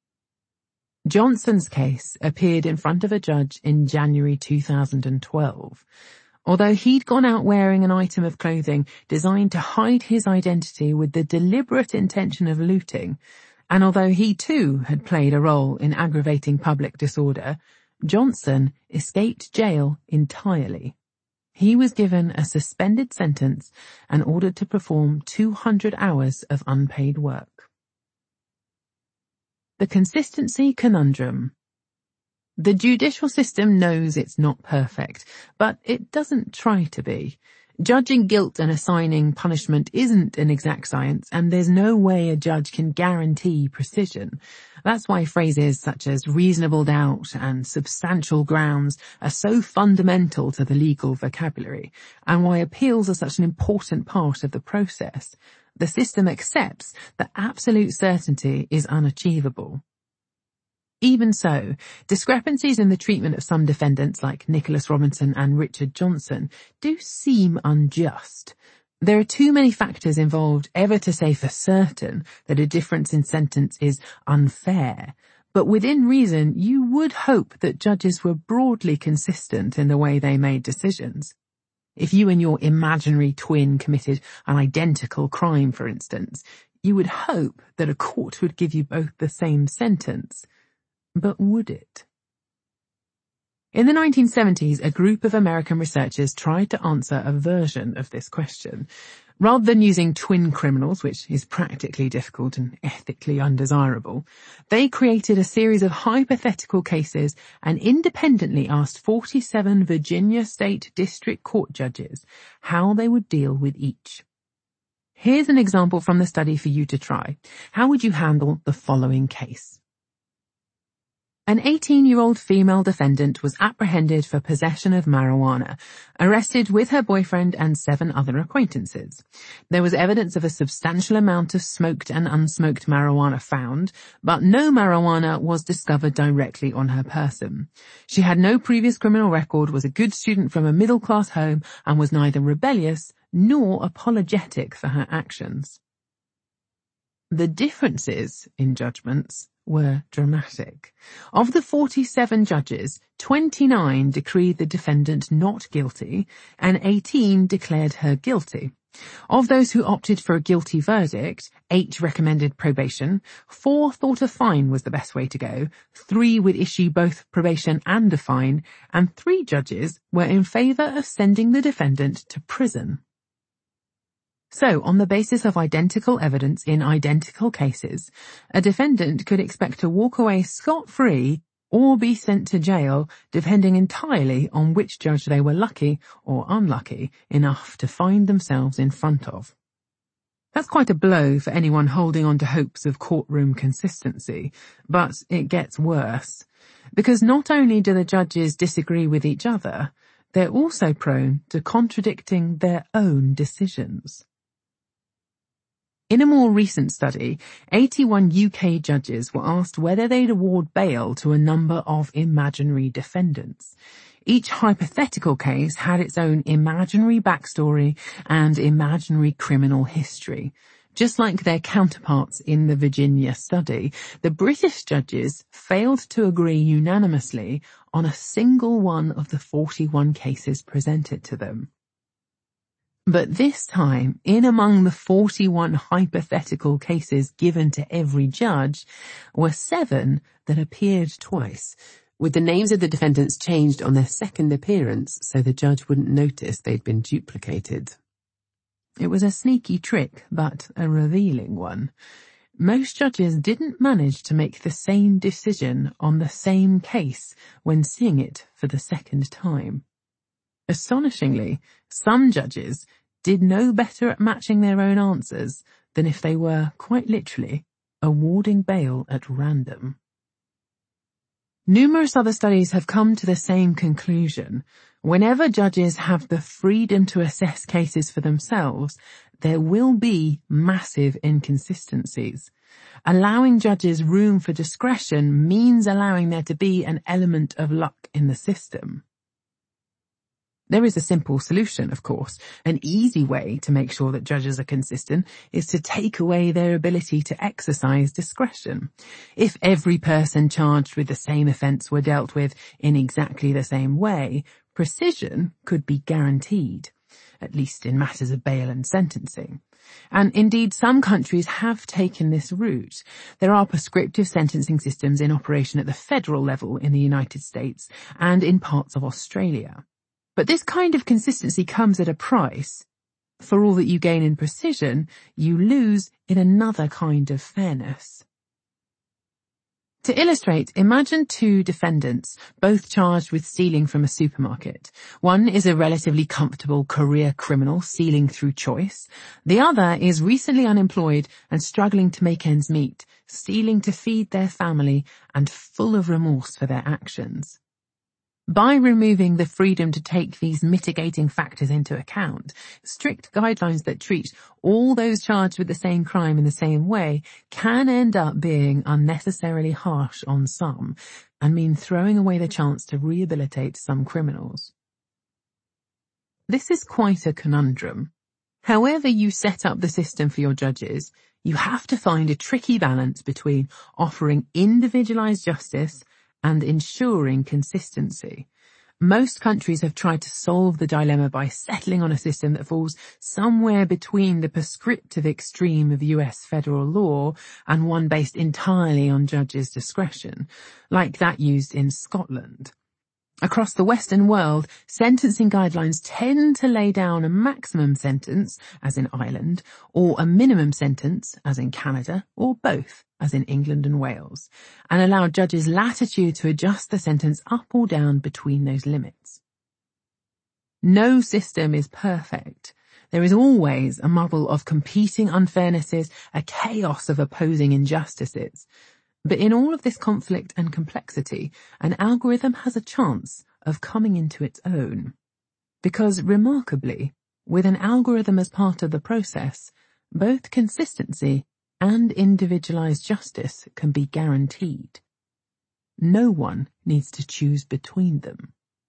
Johnson's case appeared in front of a judge in January 2012. Although he'd gone out wearing an item of clothing designed to hide his identity with the deliberate intention of looting, and although he too had played a role in aggravating public disorder, Johnson escaped jail entirely. He was given a suspended sentence and ordered to perform 200 hours of unpaid work. The consistency conundrum. The judicial system knows it's not perfect, but it doesn't try to be. Judging guilt and assigning punishment isn't an exact science, and there's no way a judge can guarantee precision. That's why phrases such as reasonable doubt and substantial grounds are so fundamental to the legal vocabulary, and why appeals are such an important part of the process. The system accepts that absolute certainty is unachievable. Even so, discrepancies in the treatment of some defendants like Nicholas Robinson and Richard Johnson do seem unjust. There are too many factors involved ever to say for certain that a difference in sentence is unfair, but within reason you would hope that judges were broadly consistent in the way they made decisions. If you and your imaginary twin committed an identical crime, for instance, You would hope that a court would give you both the same sentence, but would it? In the 1970s, a group of American researchers tried to answer a version of this question. Rather than using twin criminals, which is practically difficult and ethically undesirable, they created a series of hypothetical cases and independently asked 47 Virginia State District Court judges how they would deal with each. Here's an example from the study for you to try. How would you handle the following case? An 18-year-old female defendant was apprehended for possession of marijuana, arrested with her boyfriend and 7 other acquaintances. There was evidence of a substantial amount of smoked and unsmoked marijuana found, but no marijuana was discovered directly on her person. She had no previous criminal record, was a good student from a middle-class home, and was neither rebellious nor apologetic for her actions. The differences in judgments were dramatic. Of the 47 judges, 29 decreed the defendant not guilty and 18 declared her guilty. Of those who opted for a guilty verdict, 8 recommended probation, 4 thought a fine was the best way to go, 3 would issue both probation and a fine, and 3 judges were in favour of sending the defendant to prison. So, on the basis of identical evidence in identical cases, a defendant could expect to walk away scot-free or be sent to jail, depending entirely on which judge they were lucky or unlucky enough to find themselves in front of. That's quite a blow for anyone holding on to hopes of courtroom consistency, but it gets worse, because not only do the judges disagree with each other, they're also prone to contradicting their own decisions. In a more recent study, 81 UK judges were asked whether they'd award bail to a number of imaginary defendants. Each hypothetical case had its own imaginary backstory and imaginary criminal history. Just like their counterparts in the Virginia study, the British judges failed to agree unanimously on a single one of the 41 cases presented to them. But this time, in among the 41 hypothetical cases given to every judge, were 7 that appeared twice, with the names of the defendants changed on their second appearance so the judge wouldn't notice they'd been duplicated. It was a sneaky trick, but a revealing one. Most judges didn't manage to make the same decision on the same case when seeing it for the second time. Astonishingly, some judges did no better at matching their own answers than if they were, quite literally, awarding bail at random. Numerous other studies have come to the same conclusion. Whenever judges have the freedom to assess cases for themselves, there will be massive inconsistencies. Allowing judges room for discretion means allowing there to be an element of luck in the system. There is a simple solution, of course. An easy way to make sure that judges are consistent is to take away their ability to exercise discretion. If every person charged with the same offence were dealt with in exactly the same way, precision could be guaranteed, at least in matters of bail and sentencing. And indeed, some countries have taken this route. There are prescriptive sentencing systems in operation at the federal level in the United States and in parts of Australia. But this kind of consistency comes at a price. For all that you gain in precision, you lose in another kind of fairness. To illustrate, imagine 2 defendants, both charged with stealing from a supermarket. One is a relatively comfortable career criminal stealing through choice. The other is recently unemployed and struggling to make ends meet, stealing to feed their family and full of remorse for their actions. By removing the freedom to take these mitigating factors into account, strict guidelines that treat all those charged with the same crime in the same way can end up being unnecessarily harsh on some and mean throwing away the chance to rehabilitate some criminals. This is quite a conundrum. However you set up the system for your judges, you have to find a tricky balance between offering individualized justice and ensuring consistency. Most countries have tried to solve the dilemma by settling on a system that falls somewhere between the prescriptive extreme of US federal law and one based entirely on judges' discretion, like that used in Scotland. Across the Western world, sentencing guidelines tend to lay down a maximum sentence, as in Ireland, or a minimum sentence, as in Canada, or both, as in England and Wales, and allow judges latitude to adjust the sentence up or down between those limits. No system is perfect. There is always a muddle of competing unfairnesses, a chaos of opposing injustices. But in all of this conflict and complexity, an algorithm has a chance of coming into its own. Because, remarkably, with an algorithm as part of the process, both consistency and individualized justice can be guaranteed. No one needs to choose between them.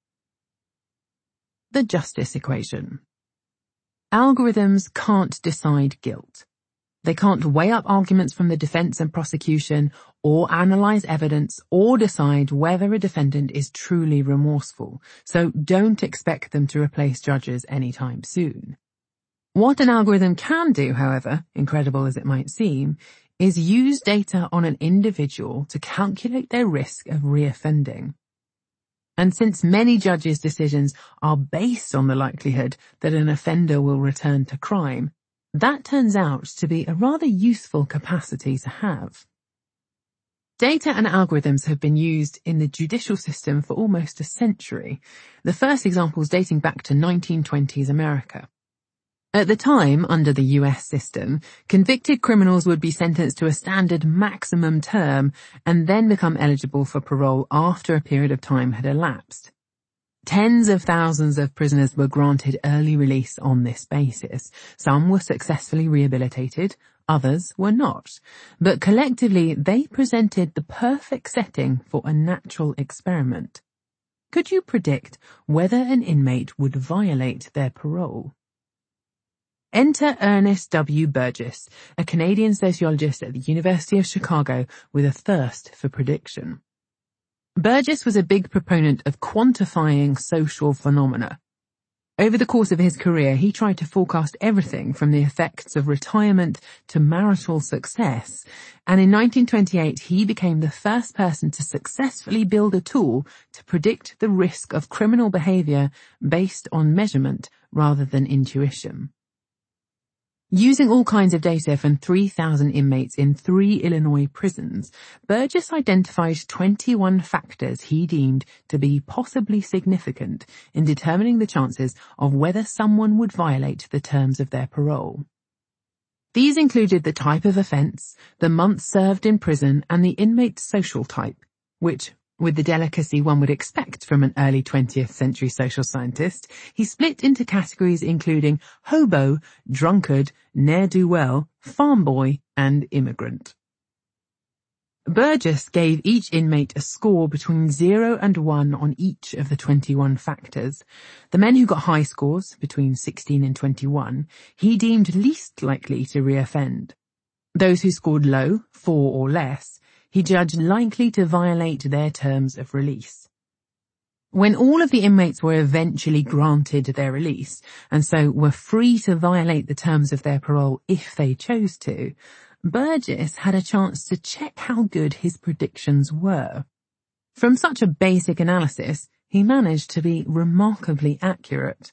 The justice equation. Algorithms can't decide guilt. They can't weigh up arguments from the defense and prosecution, or analyze evidence, or decide whether a defendant is truly remorseful, so don't expect them to replace judges anytime soon. What an algorithm can do, however, incredible as it might seem, is use data on an individual to calculate their risk of reoffending. And since many judges' decisions are based on the likelihood that an offender will return to crime, that turns out to be a rather useful capacity to have. Data and algorithms have been used in the judicial system for almost a century, the first examples dating back to 1920s America. At the time, under the US system, convicted criminals would be sentenced to a standard maximum term and then become eligible for parole after a period of time had elapsed. Tens of thousands of prisoners were granted early release on this basis. Some were successfully rehabilitated, others were not. But collectively, they presented the perfect setting for a natural experiment. Could you predict whether an inmate would violate their parole? Enter Ernest W. Burgess, a Canadian sociologist at the University of Chicago with a thirst for prediction. Burgess was a big proponent of quantifying social phenomena. Over the course of his career, he tried to forecast everything from the effects of retirement to marital success, and in 1928 he became the first person to successfully build a tool to predict the risk of criminal behavior based on measurement rather than intuition. Using all kinds of data from 3,000 inmates in 3 Illinois prisons, Burgess identified 21 factors he deemed to be possibly significant in determining the chances of whether someone would violate the terms of their parole. These included the type of offense, the months served in prison, and the inmate's social type, which, with the delicacy one would expect from an early 20th century social scientist, he split into categories including hobo, drunkard, ne'er-do-well, farm boy, and immigrant. Burgess gave each inmate a score between 0 and 1 on each of the 21 factors. The men who got high scores, between 16 and 21, he deemed least likely to reoffend. Those who scored low, 4 or less, he judged likely to violate their terms of release. When all of the inmates were eventually granted their release, and so were free to violate the terms of their parole if they chose to, Burgess had a chance to check how good his predictions were. From such a basic analysis, he managed to be remarkably accurate.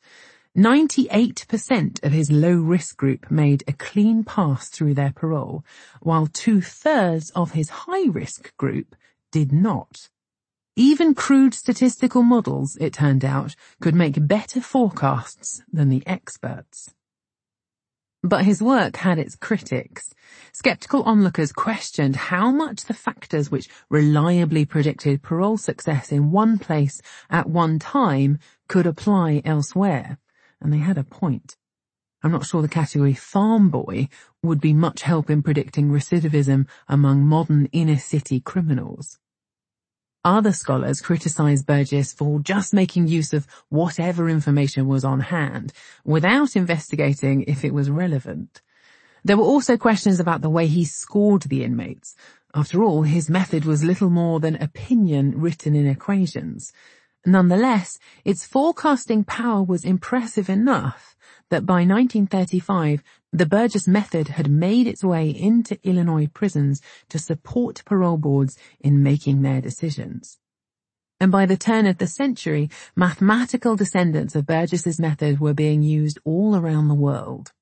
98% of his low-risk group made a clean pass through their parole, while 2/3 of his high-risk group did not. Even crude statistical models, it turned out, could make better forecasts than the experts. But his work had its critics. Skeptical onlookers questioned how much the factors which reliably predicted parole success in one place at one time could apply elsewhere. And they had a point. I'm not sure the category farm boy would be much help in predicting recidivism among modern inner-city criminals. Other scholars criticized Burgess for just making use of whatever information was on hand, without investigating if it was relevant. There were also questions about the way he scored the inmates. After all, his method was little more than opinion written in equations. Nonetheless, its forecasting power was impressive enough that by 1935, the Burgess method had made its way into Illinois prisons to support parole boards in making their decisions. And by the turn of the century, mathematical descendants of Burgess's method were being used all around the world.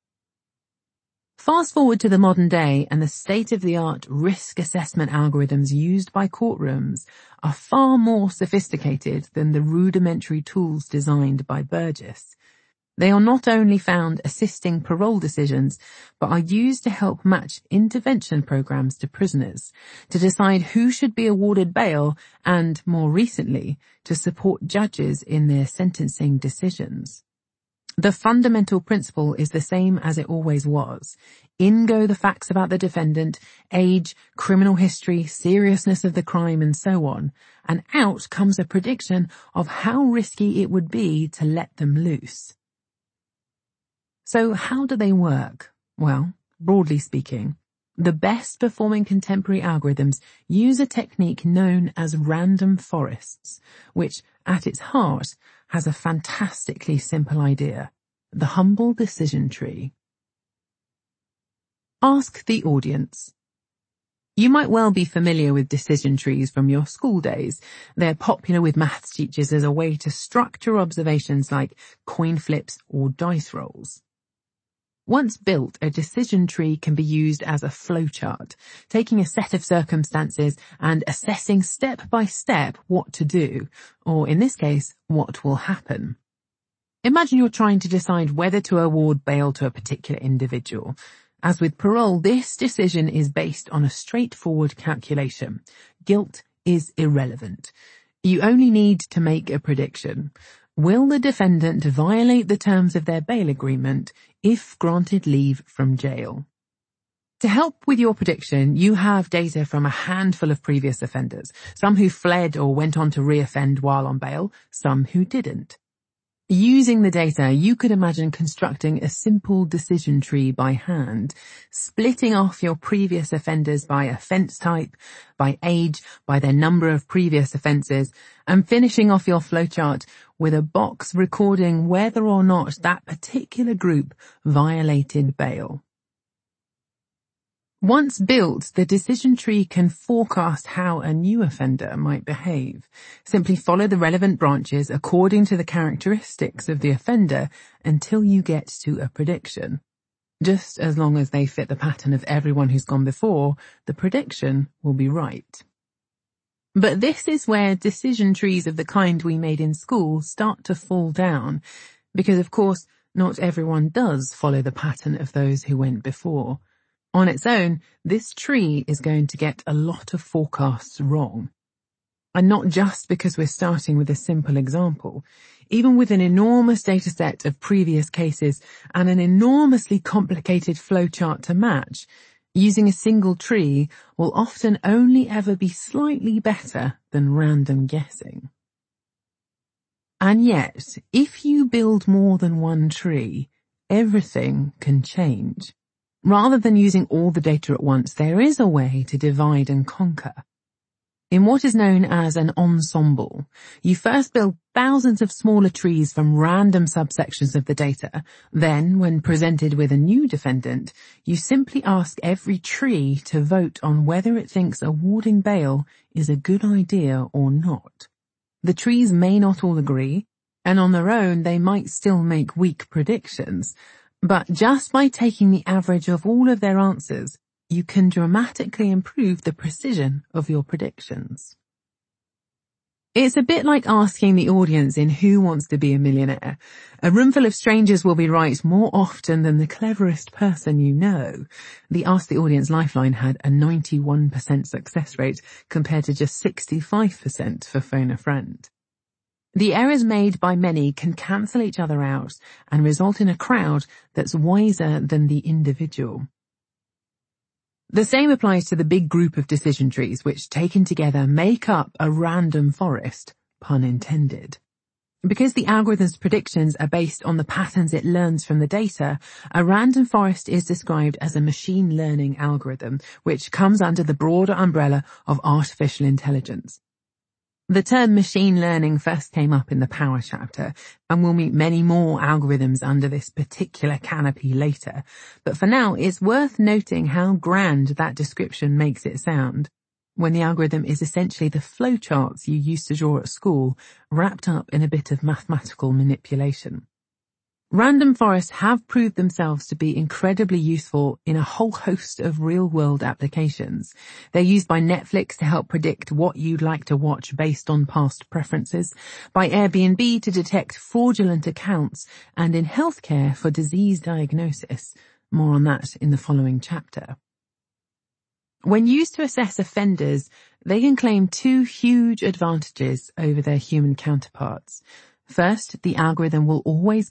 Fast forward to the modern day, and the state-of-the-art risk assessment algorithms used by courtrooms are far more sophisticated than the rudimentary tools designed by Burgess. They are not only found assisting parole decisions, but are used to help match intervention programs to prisoners, to decide who should be awarded bail, and, more recently, to support judges in their sentencing decisions. The fundamental principle is the same as it always was. In go the facts about the defendant, age, criminal history, seriousness of the crime, and so on, and out comes a prediction of how risky it would be to let them loose. So how do they work? Well, broadly speaking, the best performing contemporary algorithms use a technique known as random forests, which, at its heart, has a fantastically simple idea: the humble decision tree. Ask the audience. You might well be familiar with decision trees from your school days. They're popular with maths teachers as a way to structure observations like coin flips or dice rolls. Once built, a decision tree can be used as a flowchart, taking a set of circumstances and assessing step by step what to do, or in this case, what will happen. Imagine you're trying to decide whether to award bail to a particular individual. As with parole, this decision is based on a straightforward calculation. Guilt is irrelevant. You only need to make a prediction. Will the defendant violate the terms of their bail agreement if granted leave from jail? To help with your prediction, you have data from a handful of previous offenders, some who fled or went on to reoffend while on bail, some who didn't. Using the data, you could imagine constructing a simple decision tree by hand, splitting off your previous offenders by offence type, by age, by their number of previous offences, and finishing off your flowchart with a box recording whether or not that particular group violated bail. Once built, the decision tree can forecast how a new offender might behave. Simply follow the relevant branches according to the characteristics of the offender until you get to a prediction. Just as long as they fit the pattern of everyone who's gone before, the prediction will be right. But this is where decision trees of the kind we made in school start to fall down, because of course not everyone does follow the pattern of those who went before. On its own, this tree is going to get a lot of forecasts wrong. And not just because we're starting with a simple example. Even with an enormous dataset of previous cases and an enormously complicated flowchart to match, using a single tree will often only ever be slightly better than random guessing. And yet, if you build more than one tree, everything can change. Rather than using all the data at once, there is a way to divide and conquer. In what is known as an ensemble, you first build thousands of smaller trees from random subsections of the data. Then, when presented with a new defendant, you simply ask every tree to vote on whether it thinks awarding bail is a good idea or not. The trees may not all agree, and on their own they might still make weak predictions. But just by taking the average of all of their answers, you can dramatically improve the precision of your predictions. It's a bit like asking the audience in Who Wants to Be a Millionaire. A room full of strangers will be right more often than the cleverest person you know. The Ask the Audience Lifeline had a 91% success rate compared to just 65% for Phone a Friend. The errors made by many can cancel each other out and result in a crowd that's wiser than the individual. The same applies to the big group of decision trees which, taken together, make up a random forest, pun intended. Because the algorithm's predictions are based on the patterns it learns from the data, a random forest is described as a machine learning algorithm, which comes under the broader umbrella of artificial intelligence. The term machine learning first came up in the Power chapter, and we'll meet many more algorithms under this particular canopy later, but for now it's worth noting how grand that description makes it sound, when the algorithm is essentially the flowcharts you used to draw at school, wrapped up in a bit of mathematical manipulation. Random forests have proved themselves to be incredibly useful in a whole host of real-world applications. They're used by Netflix to help predict what you'd like to watch based on past preferences, by Airbnb to detect fraudulent accounts, and in healthcare for disease diagnosis. More on that in the following chapter. When used to assess offenders, they can claim two huge advantages over their human counterparts. First, the algorithm will always